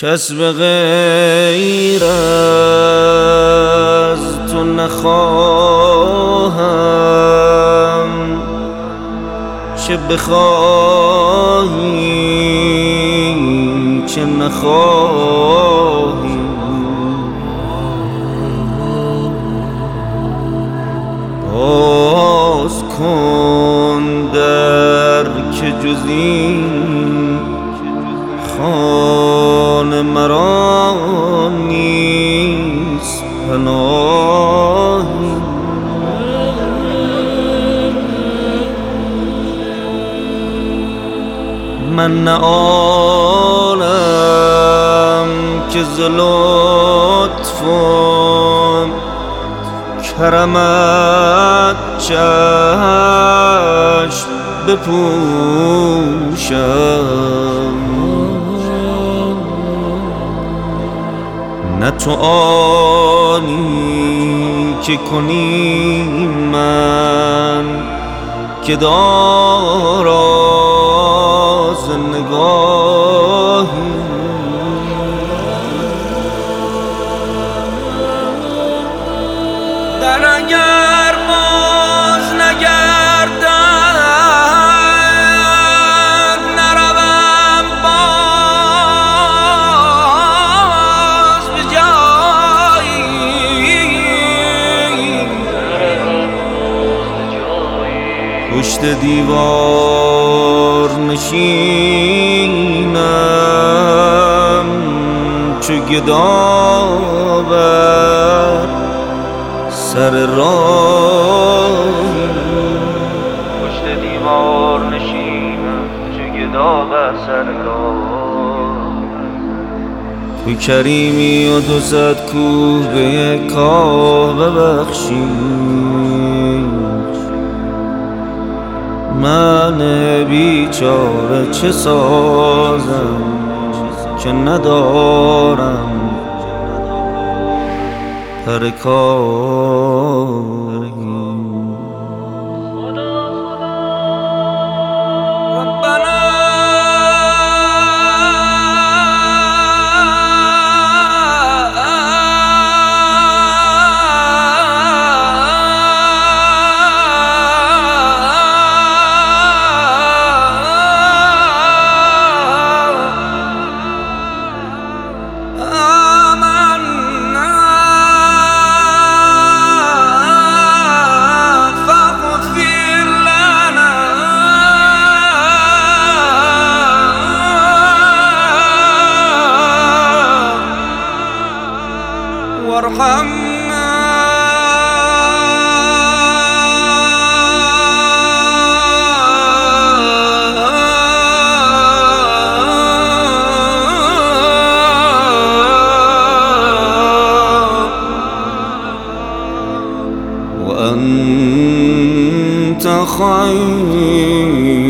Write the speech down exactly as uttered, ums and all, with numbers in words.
کس به غیر از تو نخواهم، چه بخواهی چه نخواهی. باز کن در که جز این خانه مرا نیست پناهی. من نه آنم که ز لطف و کرمت چشم بپوشم، نه تو آنی که کنی من که داراز نگاهی. در اگر باز نگردد نروم باز به جایی، پشت دیوار نشینم چو گدا بر سر راهی. پشت دیوار نشینم چو گدا بر سر راه. تو کریمی و دو صد کوه به یک کاه ببخشی، من بیچاره چه سازم که ندارم پر کاهی. وارحمنا وأنت خير